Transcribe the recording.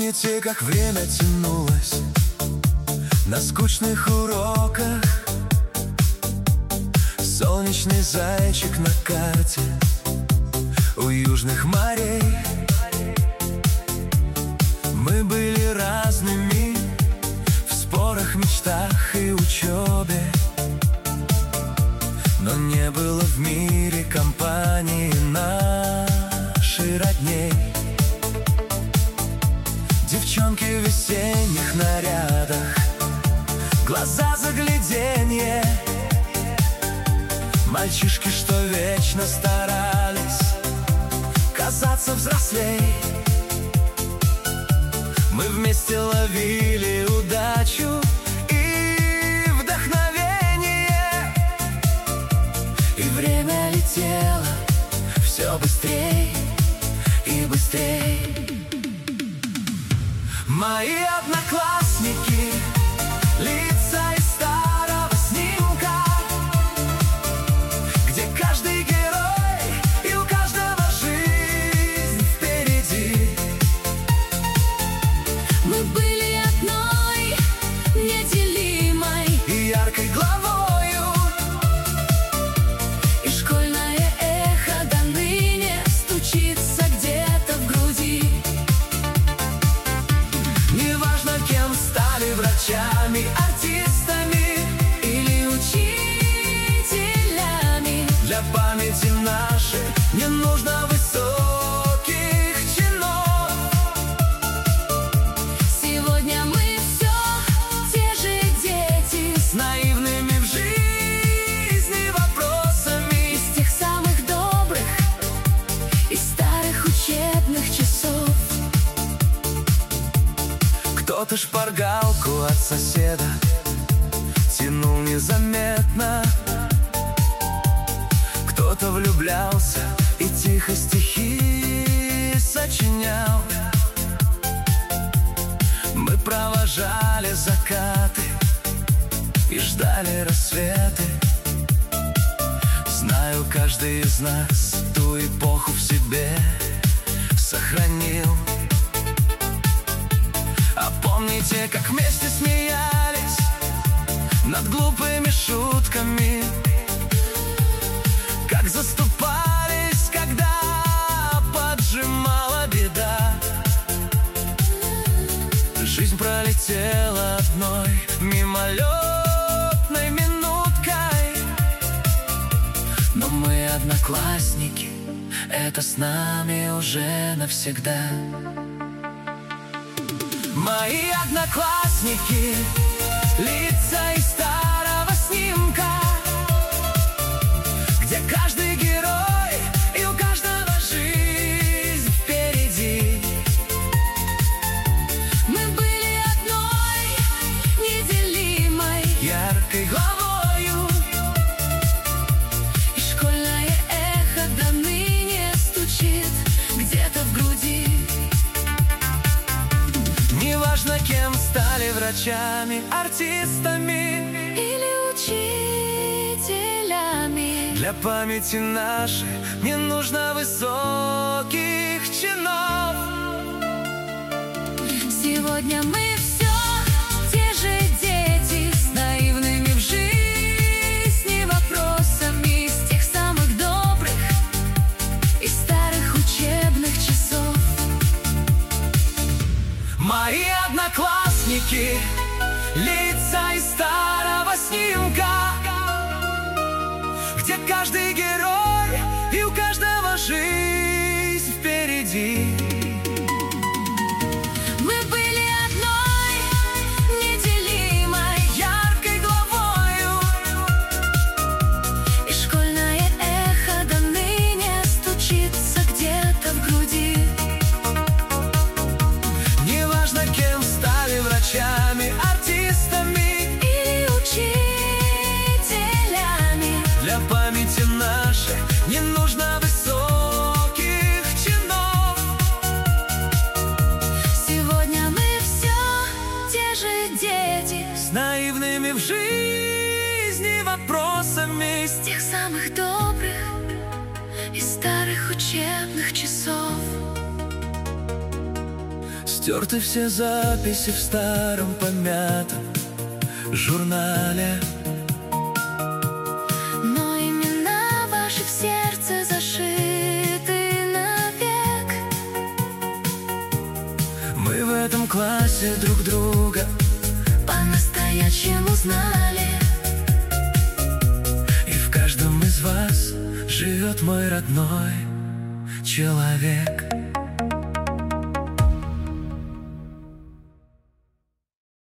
Помните, как время тянулось на скучных уроках? Солнечный зайчик на карте у южных морей. Мы были разными в спорах, мечтах и учебе, но не было в мире компании нашей родней. Девчонки в весенних нарядах, глаза загляденье, мальчишки, что вечно старались казаться взрослей. Мы вместе ловили удачу и вдохновение, и время летело все быстрей и быстрей. Мои одноклассники, лица из старого снимка, где каждый герой и у каждого жизнь впереди. Мы были одной, неделимой И яркой главою, и школьное эхо до ныне стучится где-то в груди. неважно, кем стали: врачами, артистами Или учителями. для памяти нашей не нужно высоких чинов. Сегодня мы все те же дети, С наивными в жизни вопросами, из тех самых добрых и старых учебных часов. кто-то шпаргалку от соседа тянул незаметно, кто-то влюблялся и тихо стихи сочинял. Мы провожали закаты и ждали рассветы. Знаю, каждый из нас ту эпоху в себе сохранил. А помните, как вместе смеялись над глупыми шутками, как заступались, когда поджимала беда. Жизнь пролетела одной мимолетной минуткой, но мы одноклассники, это с нами уже навсегда. Мои одноклассники, лица из старого снимка, где каждый герой и у каждого жизнь впереди. Мы были одной, неделимой, Яркой главою, и школьное эхо до ныне стучит где-то в груди. неважно, кем стали: врачами, артистами Или учителями. для памяти нашей не нужно высоких чинов. Сегодня мы все те же дети, с наивными в жизни вопросами, из тех самых добрых и старых учебных часов. Мои одноклассники, лица из старого снимка, где каждый герой и у каждого жизнь впереди. Мы были одной, неделимой, Яркой главою, и школьное эхо до ныне стучится где-то в груди. неважно, кем стали: врачами, артистами Или учителями. для памяти нашей не нужно высоких чинов. Сегодня мы все те же дети, С наивными в жизни вопросами, из тех самых добрых и старых учебных часов. с Стерты все записи в старом помятом журнале. Но имена ваши в сердце зашиты навек. Мы в этом классе друг друга По-настоящему знали. И в каждом из вас живет мой родной человек.